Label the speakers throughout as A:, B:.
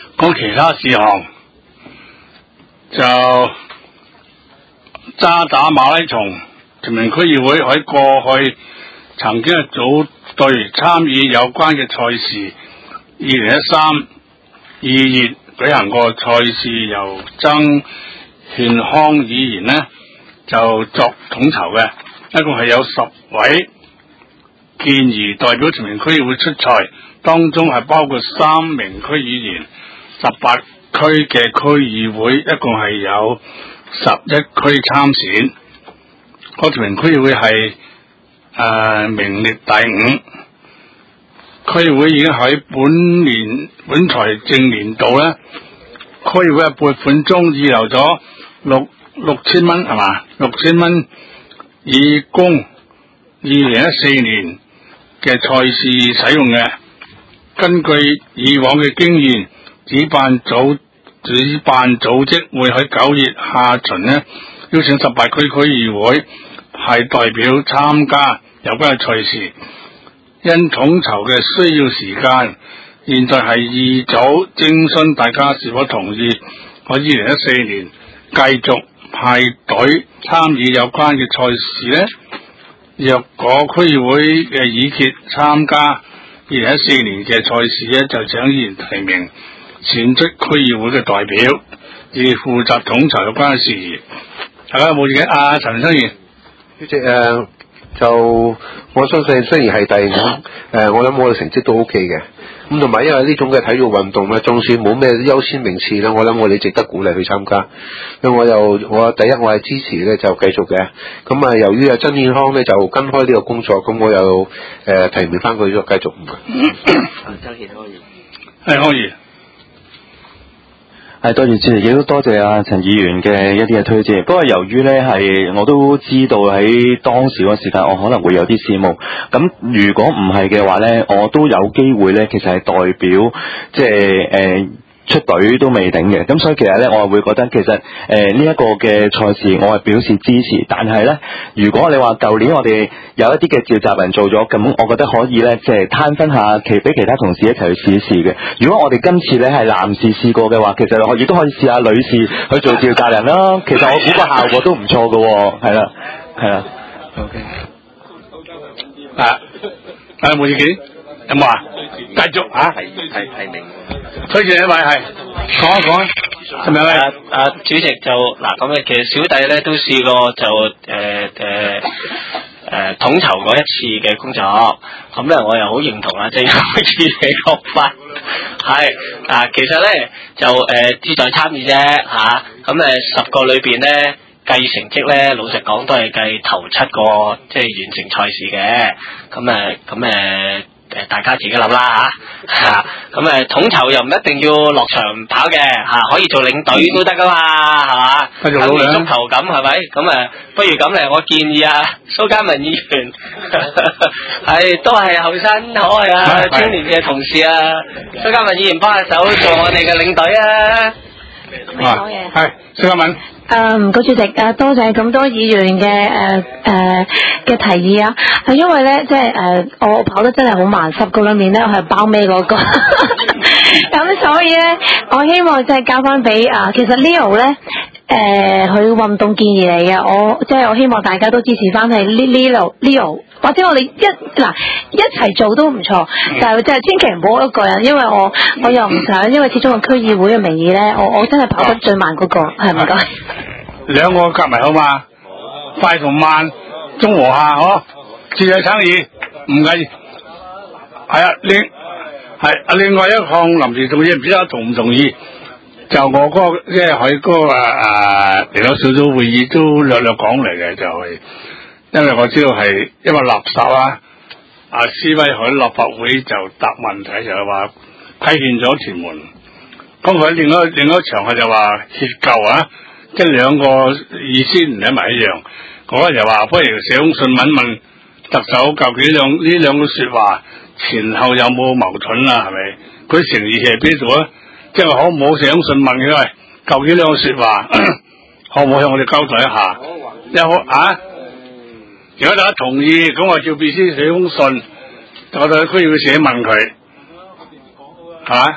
A: 講其他事項，就渣打馬拉松，屯門區議會喺過去曾經係組隊參與有關嘅賽事。2013 2月舉行過賽事，由曾憲康議員呢就作統籌嘅，一共係有10位健兒代表屯門區議會出賽，當中係包括3名區議員，18區嘅區議會，一共係有11區參選。個屯門區議會係名列第5。區議會已經喺本財政年度咧，區議會嘅撥款中預留咗6000蚊，係嘛？6000蚊以供2014年嘅賽事使用嘅。根據以往嘅經驗，主辦組織會喺9月下旬呢邀請18區區議會係代表參加有關嘅賽事。因統籌嘅需要時間，現在係二組徵詢大家是否同意喺2014年繼續派隊參與有關嘅賽事呢？若果區議會嘅議決參加2014年嘅賽事呢，就請議員提名選出區議會嘅代表，以負責統籌有關嘅事宜。大家有冇意見？陳生員，
B: 主席就我相信雖然係第5，我諗我嘅成績都 OK 嘅。咁同埋因為呢種嘅體育運動咧，縱使冇咩優先名次咧，我諗我哋值得鼓勵去參加。因為我第一我係支持咧就繼續嘅。咁啊由於曾憲康咧就跟開呢個工作，咁我又提名翻佢繼續。
C: 曾憲康
A: 係可以。
C: 係多謝主席，亦都多謝陳議員嘅一啲嘅推薦。不過由於咧係我都知道喺當時嗰時間，我可能會有啲事務。咁如果唔係嘅話咧，我都有機會咧，其實係代表即係出隊都未定嘅。咁所以其實咧，我係會覺得其實呢一個嘅賽事，我係表示支持。但係咧，如果你話舊年我哋有一啲嘅召集人做咗，咁我覺得可以咧，即係攤分下俾其他同事一齊去試一試嘅。如果我哋今次咧係男士試過嘅話，其實我亦都可以試下女士去做召集人啦。其實我估個效果都唔錯嘅，係啦。OK。
A: 冇意見？有冇啊？繼續
C: 提名。
A: 推薦一位係講一講，係咪啊？
D: 主席就嗱咁其實小弟咧都試過就統籌過一次嘅工作，咁咧我又好認同即係開始嘅講法，係其實咧就志在參與啫嚇，咁10個裏邊咧計成績咧，老實講都係計頭7個即係完成賽事嘅，大家自己諗啦嚇，咁統籌又唔一定要落場跑嘅可以做領隊都得噶嘛，係嘛？
A: 繼續努力
D: 足球咁係咪？咁不如咁咧，我建議蘇嘉文議員都係後生可愛青年嘅同事蘇嘉文議員幫下手做我哋嘅領隊啊！
E: 好嘢，
A: 係蘇嘉文。
E: 唔該主席，多謝咁多議員嘅提議啊！因為咧，即係我跑得真係好慢，10個裏面咧我係包尾嗰個，咁所以咧，我希望即係交翻俾其實 Leo 咧，佢運動建議嚟嘅，我希望大家都支持翻係 Leo，或者我哋一齊做都唔錯，但係即係千祈唔好一個人，因為我又唔想，因為始終個區議會嘅名義咧，我真係跑得最慢嗰個，係唔該。
A: 兩個夾埋好嘛？快同慢中和下，自在生意唔緊要。係另外一項臨時動議，唔知得同唔同意？就我嗰個即係喺嗰個嚟到小組會議都略講嚟嘅，就係因為我知道係因為垃圾啦，施威喺立法會就答問題，就係話批勸咗屯門。咁佢另一場佢就話協舊即係兩個意思唔係埋一樣。嗰個就話不如寫封信問特首究竟呢兩個說話前後有冇矛盾係咪？佢誠意係邊度啊？即係可唔可寫封信問佢喂，究竟兩個說話可唔可以向我哋交代一下？如果大家同意，咁我照秘書寫封信，我哋區議會寫問佢，係嘛？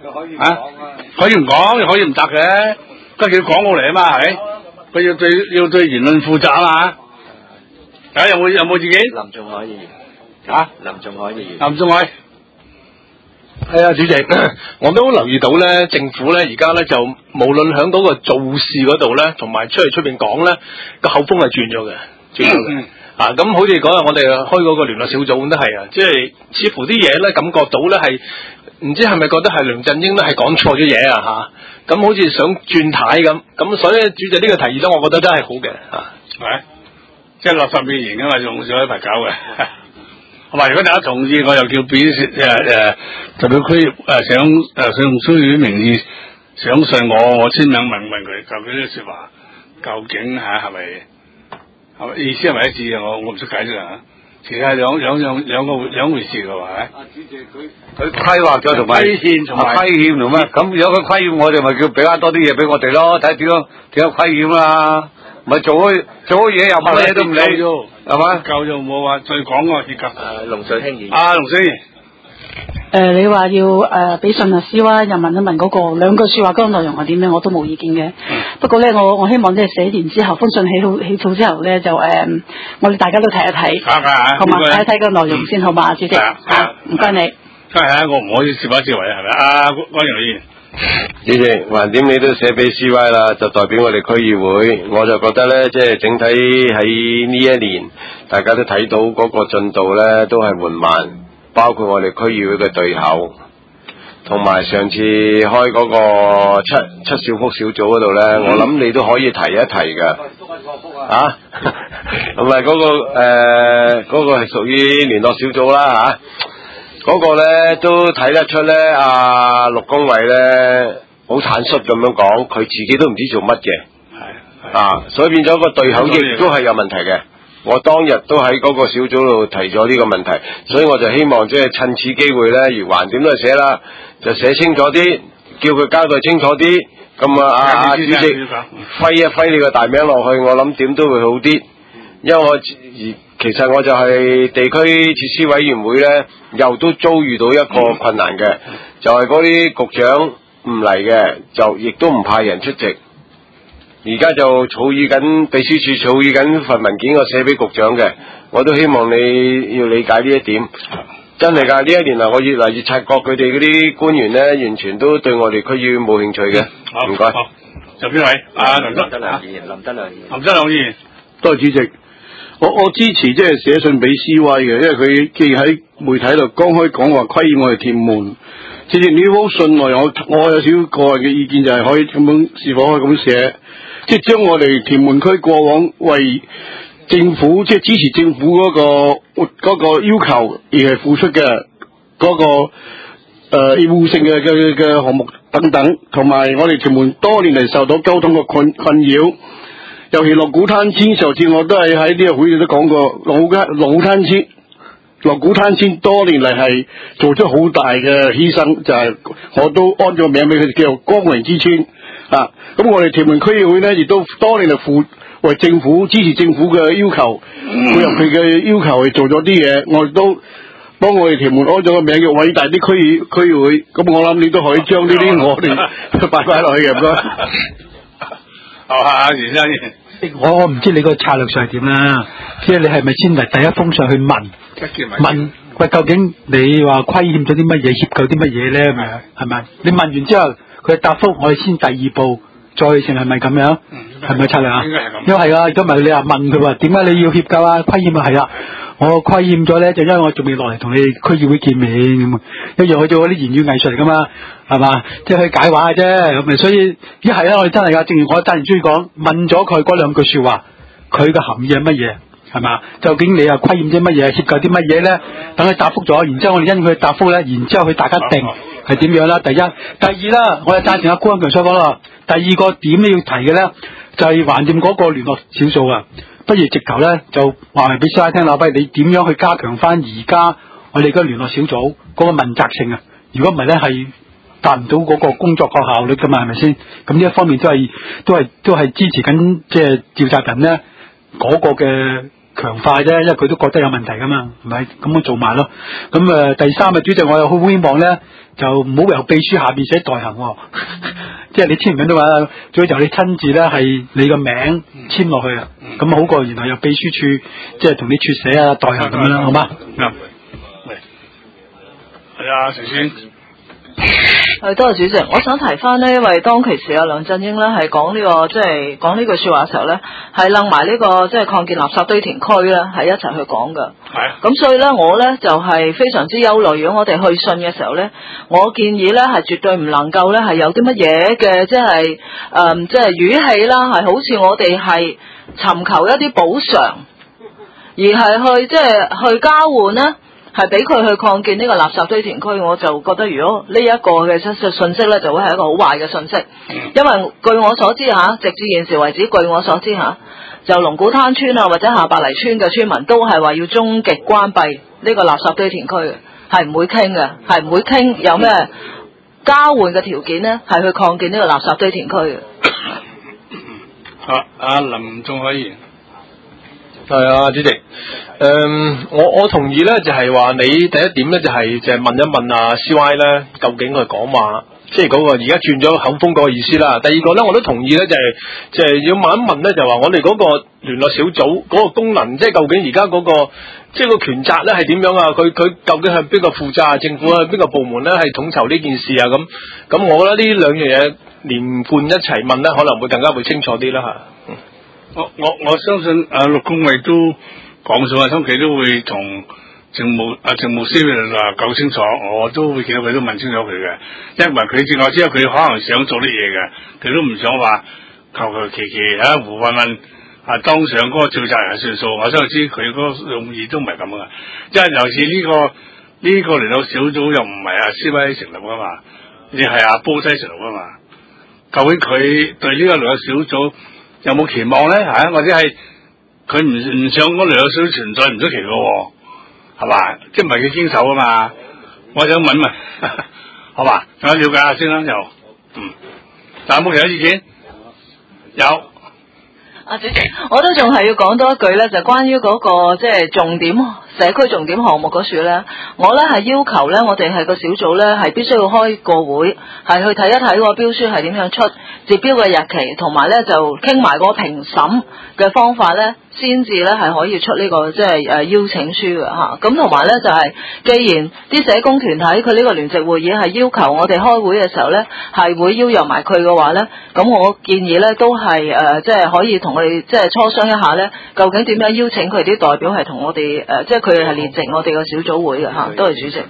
F: 可以
A: 可以唔講，可以唔答嘅，跟住要講過嚟啊嘛，係咪？佢要對言論負責啊嘛。有冇自己？
F: 林仲海議員
A: 啊？
F: 林仲海議員。
A: 林仲海。
G: 係啊，主席，我都留意到咧，政府咧而家咧就無論喺嗰個做事嗰度咧，同埋出邊講咧，個口風係轉咗嘅。啊，咁好似嗰日我哋開嗰個聯絡小組都係啊，即係似乎啲嘢咧感覺到咧係唔知係咪覺得係梁振英都係講錯咗嘢啊嚇，咁好似想轉軚咁，所以主席呢個提議咧，我覺得真係好嘅嚇。
A: 係，即係立法面型啊嘛，仲有一排搞嘅。同埋如果大家同意，我又叫俾特別區上區議會名義上信我簽名問佢，究竟呢啲説話究竟係咪意思係咪一致嘅？我唔識解釋啊！其實係兩回事嘅喎，係。
F: 主席佢規劃咗同埋
A: 規勸同埋
F: 規勸同咩？咁有個規勸，我哋咪叫俾翻多啲嘢俾我哋咯，睇點樣規勸啦。咪做好嘢又乜嘢都唔理，係嘛？
A: 夠就冇話再講個結構。
F: 龍水興議員。
A: 龍水議員。
H: 你話要俾信律師啦，又問一問嗰個兩句説話嗰個內容係點樣，我都冇意見嘅。不過咧，我希望即係寫完之後，封信起草之後咧，就我哋大家都睇一睇，好嘛？睇一睇個內容先，好嘛，主席。唔該你。
A: 梗係我唔可以接一接位係咪？關陽議員。
I: 主席，橫掂你都寫俾 CY 啦，就代表我哋區議會，我就覺得咧，即係整體喺呢一年，大家都睇到嗰個進度咧都係緩慢，包括我哋區議會嘅對口，同埋上次開嗰個七小福小組嗰度咧，我諗你都可以提一提㗎。啊，同埋嗰個係屬於聯絡小組啦嚇。嗰個咧都睇得出咧，陸公偉咧好坦率咁樣講，佢自己都唔知做乜嘅，所以變咗個對口亦都係有問題嘅。我當日都喺嗰個小組度提咗呢個問題，所以我就希望即係趁此機會咧，如橫掂都係寫啦，就寫清楚啲，叫佢交代清楚啲。咁主席揮一揮你個大名落去，我諗點都會好啲，因為其實我就係地區設施委員會咧，又都遭遇到一個困難嘅，就係嗰啲局長唔嚟嘅，就亦都唔派人出席。而家就草擬緊秘書處草擬緊份文件，我寫俾局長嘅，我都希望你要理解呢一點。真係㗎，呢一年嚟我越嚟越察覺佢哋嗰啲官員咧，完全都對我哋區議員冇興趣嘅。唔該。
A: 就邊位？林德良議員。林德良議員。
J: 多謝主席。我支持即係寫信俾 CY 嘅，因為佢既喺媒體度公開講話規議我哋屯門。其實呢封信內容，我有少少個人嘅意見，就係可以咁樣，是否可以咁寫，即係將我哋屯門區過往為政府即係支持政府嗰個要求而係付出嘅嗰個義務性嘅項目等等，同埋我哋屯門多年嚟受到交通嘅困擾。尤其樂古灘村，上次我都係喺呢個會都講過，樂古灘村多年嚟係做出好大嘅犧牲，就係我都安咗名俾佢哋叫做光榮之村啊。咁我哋屯門區議會呢，亦都多年嚟為政府支持政府嘅要求，配合佢嘅要求去做咗啲嘢，我亦都幫我哋屯門安咗個名叫偉大啲區議會。咁我諗你都可以將呢啲我哋擺落去嘅，唔該。
A: 袁生，
K: 我唔知你個策略上係點啦，即係你係咪先嚟第一封上去問喂，究竟你話虧欠咗啲乜嘢，協夠啲乜嘢咧？係咪？你問完之後，佢答覆，我哋先第二步再成，係咪咁樣？係咪策略啊？應該係咁。因為係啊，如果唔係你話問佢話，點解你要協夠啊？虧欠啊，係啊。我虧欠咗咧，就因為我仲未落嚟同你區議會見面咁，一樣去做嗰啲言語藝術嚟噶嘛，係嘛？即係去解話嘅啫，咁咪所以一係啦，我哋真係噶，正如我真係中意講，問咗佢嗰兩句說話，佢嘅含義係乜嘢，係嘛？究竟你又虧欠啲乜嘢，協夠啲乜嘢咧？等佢答覆咗，然之後我哋因佢答覆咧，然之後去大家定係點樣啦？第一，第二啦，我又贊成阿高恩強所講啦。第二個點你要提嘅咧，就係橫掂嗰個聯絡小組啊。不如直頭咧就話俾大家聽啦，不如你點樣去加強翻而家我哋嘅聯絡小組嗰個問責性啊？如果唔係咧，係達唔到嗰個工作個效率噶嘛，係咪先？咁呢一方面都係支持緊即係召集人咧嗰個嘅強化啫，因為佢都覺得有問題噶嘛，係咪？咁我做埋咯。咁第三主席我又好希望咧，就唔好由秘書下邊寫代行喎，即係你簽唔簽都話，最好就你親自咧係你個名簽落去啊，咁好過然後由秘書處即係同你撮寫啊代行咁樣啦，好嗎？
A: 係啊，徐先。
L: 多謝主席，我想提翻呢，因為當其時梁振英咧係講呢個即係講呢句說話嘅時候咧，係楞埋呢個即係擴建垃圾堆填區咧，係一齊去講噶。係。咁所以咧，我咧就係非常之憂慮。如果我哋去信嘅時候咧，我建議咧係絕對唔能夠咧係有啲乜嘢嘅即係即係語氣啦，係好似我哋係尋求一啲補償，而係去即係去交換咧。係俾佢去擴建呢個垃圾堆填區，我就覺得如果呢一個嘅信息咧，就會係一個好壞嘅信息。因為據我所知嚇，直至現時為止，據我所知嚇，就龍鼓灘村啊或者下白泥村嘅村民都係話要終極關閉呢個垃圾堆填區嘅，係唔會傾嘅，係唔會傾有咩交換嘅條件咧，係去擴建呢個垃圾堆填區嘅。
A: 好，阿林仲可以。
G: 係啊，主席。我同意咧，就係話你第一點咧，就係問一問啊 CY 咧，究竟佢講話，即係嗰個而家轉咗口風嗰個意思啦。第二個咧，我都同意咧，就係要問一問咧，就話我哋嗰個聯絡小組嗰個功能，即係究竟而家嗰個即係個權責咧係點樣啊？佢究竟係邊個負責啊？政府係邊個部門咧係統籌呢件事啊？咁我覺得呢兩樣嘢連貫一齊問咧，可能會更加會清楚啲啦嚇。
A: 我相信陸恭蕙都講咗啊，佢都會同政務司講清楚，我都會見到佢都問清楚佢嘅，因為佢正我知道佢可能想做啲嘢嘅，佢都唔想話求其胡混混當上嗰個召集人算數，我相知佢嗰個用意都唔係咁噶，因為尤其呢個聯絡小組又唔係阿 CY 成立噶嘛，你係阿波西成立噶嘛，究竟佢對呢個聯絡小組有冇期望咧？或者係佢唔想嗰兩個小組存在唔出奇嘅，係嘛？即係唔係佢經手啊嘛？我想問問，好嘛？大家了解下先啦，又但有冇其他意見？有。
L: 主席，我都仲係要講多一句咧，就關於嗰個即係重點社區重點項目嗰處咧，我咧係要求咧，我哋係個小組咧係必須要開個會，係去睇一睇個標書係點樣出，接標嘅日期，同埋咧就傾埋個評審嘅方法咧，先至咧係可以出呢個即係邀請書嘅嚇。咁同埋咧就係，既然啲社工團體佢呢個聯席會議係要求我哋開會嘅時候咧，係會邀約埋佢嘅話咧，咁我建議咧都係即係可以同我哋即係磋商一下咧，究竟點樣邀請佢啲代表係同我哋即係佢哋係列席我哋個小組會嘅嚇。多謝主席。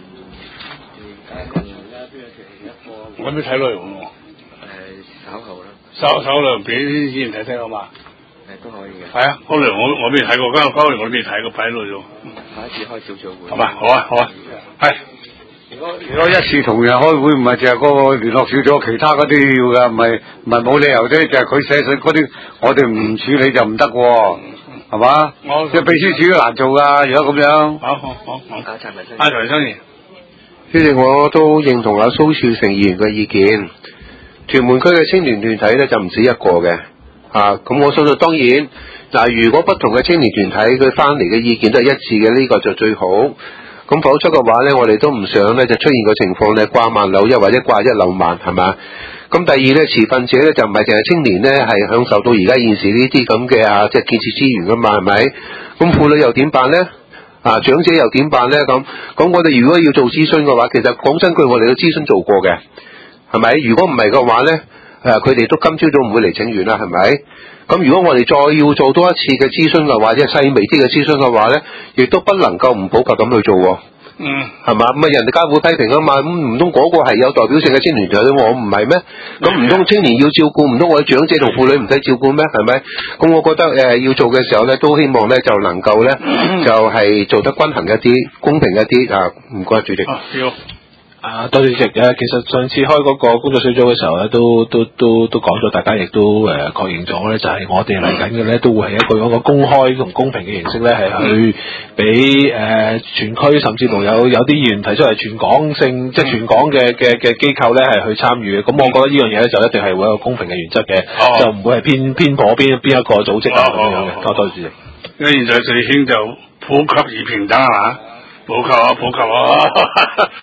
A: 我未睇內容喎。稍後啦。稍後俾啲議員睇睇好嘛？都可以嘅。係啊，嗰內容我未睇過，嗰內容我未睇過，擺喺度咗。下一次開小組會。係嘛？好啊。係。
F: 如果一次同人開會唔係淨係嗰個聯絡小組，其他嗰啲要㗎，唔係冇理由啫，就係佢寫信嗰啲，我哋唔處理就唔得喎，係嘛？即係秘書處都難做㗎，如果咁樣。好。
B: 阿陳生員，主席，我都認同阿蘇樹成議員嘅意見。屯門區嘅青年團體咧就唔止一個嘅，咁我相信當然嗱，如果不同嘅青年團體佢翻嚟嘅意見都係一致嘅，呢個就最好。咁否則嘅話咧，我哋都唔想咧就出現個情況咧掛萬漏一或者掛一漏萬，係嘛？咁第二咧，持份者咧就唔係淨係青年咧係享受到而家現時呢啲咁嘅即係建設資源噶嘛，係咪？咁婦女又點辦咧？長者又點辦咧？咁我哋如果要做諮詢嘅話，其實講真句，我哋嘅諮詢做過嘅，係咪？如果唔係嘅話咧，佢哋都今朝早唔會嚟請願啦，係咪？咁如果我哋再要做多一次嘅諮詢嘅話，即係細微啲嘅諮詢嘅話咧，亦都不能夠唔普及咁去做喎。係嘛？咁人哋家會批評啊嘛，咁唔通嗰個係有代表性嘅青年團體，我唔係咩？咁唔通青年要照顧，唔通我哋長者同婦女唔使照顧咩？係咪？咁我覺得要做嘅時候咧，都希望咧就能夠咧就係做得均衡一啲、公平一啲。唔該，主席。
G: 多謝主席。其實上次開嗰個工作小組嘅時候咧，都講咗，大家亦都確認咗咧，就係我哋嚟緊嘅咧，都會係一個公開同公平嘅形式咧，係去俾全區甚至乎有啲議員提出係全港性，即係全港嘅機構咧係去參與嘅。咁我覺得呢樣嘢咧就一定係會有一個公平嘅原則嘅，就唔會係偏頗邊一個組織啊咁樣嘅。多謝主席。
A: 因為現在最興就普及而平等係嘛？普及啊！